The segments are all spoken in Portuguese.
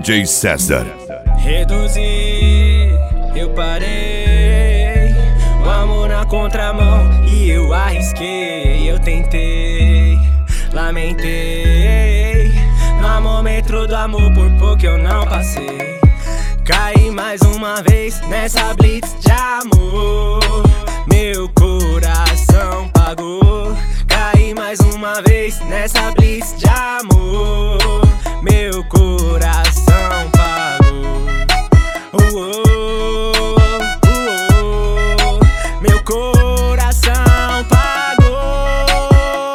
DJ César. Reduzi, eu parei. O amor na contramão e eu arrisquei. Eu tentei, lamentei. No amômetro do amor por pouco eu não passei. Caí mais uma vez nessa blitz de amor. Meu coração pagou. Caí mais uma vez nessa blitz de amor. Meu coração pagou. Meu coração pagou.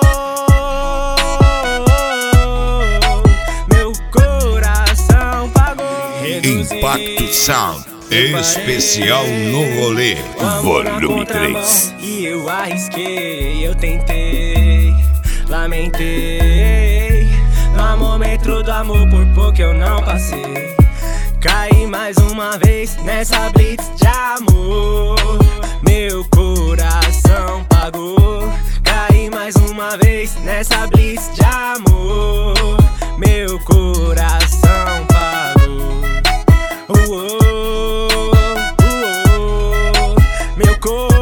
Meu coração pagou. Impacto Sound especial no rolê, volume 3. E eu arrisquei, eu tentei, lamentei. No amômetro do amor por pouco eu não passei. Caí mais uma vez nessa blitz de amor. Meu coração pagou. Caí mais uma vez nessa blitz de amor. Meu coração pagou. Meu coração